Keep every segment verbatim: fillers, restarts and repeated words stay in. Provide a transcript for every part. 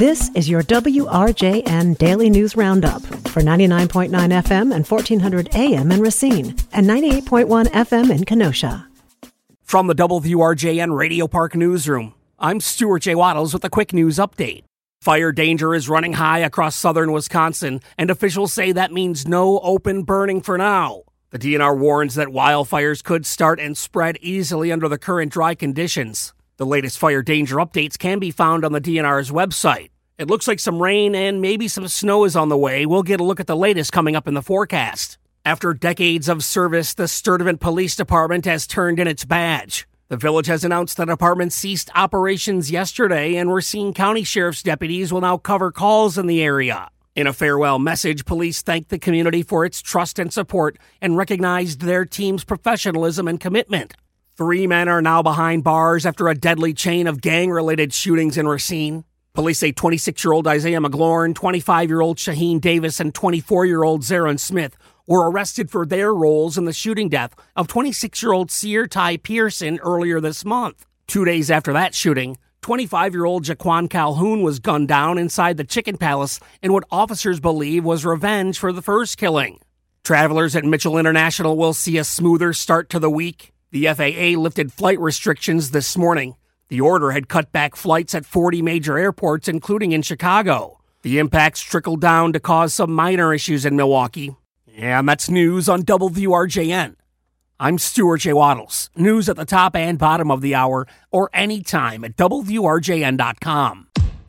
This is your W R J N Daily News Roundup for ninety-nine point nine F M and fourteen hundred A M in Racine and ninety-eight point one F M in Kenosha. From the W R J N Radio Park Newsroom, I'm Stuart J. Waddles with a quick news update. Fire danger is running high across southern Wisconsin, and officials say that means no open burning for now. The D N R warns that wildfires could start and spread easily under the current dry conditions. The latest fire danger updates can be found on the D N R's website. It looks like some rain and maybe some snow is on the way. We'll get a look at the latest coming up in the forecast. After decades of service, the Sturtevant Police Department has turned in its badge. The village has announced the department ceased operations yesterday, and Racine County Sheriff's deputies will now cover calls in the area. In a farewell message, police thanked the community for its trust and support and recognized their team's professionalism and commitment. Three men are now behind bars after a deadly chain of gang-related shootings in Racine. Police say twenty-six-year-old Isaiah McLaurin, twenty-five-year-old Shaheen Davis, and twenty-four-year-old Zaron Smith were arrested for their roles in the shooting death of twenty-six-year-old Sear Ty Pearson earlier this month. Two days after that shooting, twenty-five-year-old Jaquan Calhoun was gunned down inside the Chicken Palace in what officers believe was revenge for the first killing. Travelers at Mitchell International will see a smoother start to the week. The F A A lifted flight restrictions this morning. The order had cut back flights at forty major airports, including in Chicago. The impacts trickled down to cause some minor issues in Milwaukee. And that's news on W R J N. I'm Stuart J. Waddles. News at the top and bottom of the hour or anytime at W R J N dot com.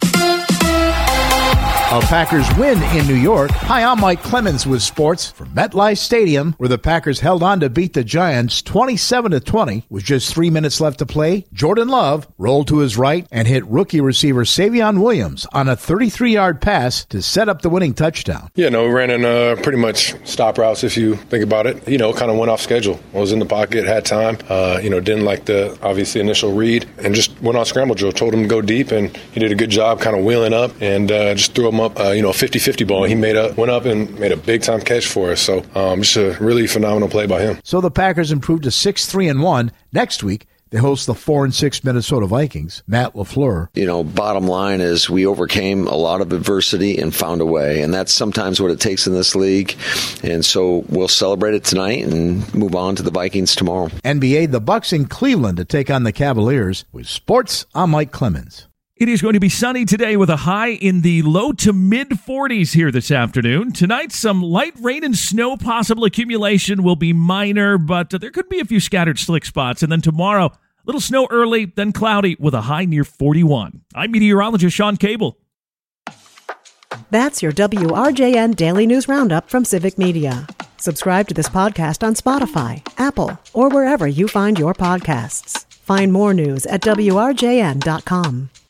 A Packers win in New York. Hi, I'm Mike Clemens with sports from MetLife Stadium, where the Packers held on to beat the Giants twenty-seven to twenty. With just three minutes left to play, Jordan Love rolled to his right and hit rookie receiver Savion Williams on a thirty-three-yard pass to set up the winning touchdown. Yeah, no, we ran in uh, pretty much stop routes, if you think about it. You know, kind of went off schedule. I was in the pocket, had time. Uh, you know, didn't like the, obviously, initial read, and just went on scramble drill. Told him to go deep, and he did a good job kind of wheeling up and uh, just threw him up, uh, you know, fifty-fifty ball. He made a, went up and made a big-time catch for us. So um, just a really phenomenal play by him. So the Packers improved to six three and one. Next week, they host the four and six Minnesota Vikings. Matt LaFleur. You know, bottom line is we overcame a lot of adversity and found a way, and that's sometimes what it takes in this league. And so we'll celebrate it tonight and move on to the Vikings tomorrow. N B A, the Bucks in Cleveland to take on the Cavaliers. With sports, I'm Mike Clemens. It is going to be sunny today with a high in the low to mid forties here this afternoon. Tonight, some light rain and snow possible accumulation will be minor, but there could be a few scattered slick spots. And then tomorrow, a little snow early, then cloudy with a high near forty-one. I'm meteorologist Sean Cable. That's your W R J N Daily News Roundup from Civic Media. Subscribe to this podcast on Spotify, Apple, or wherever you find your podcasts. Find more news at W R J N dot com.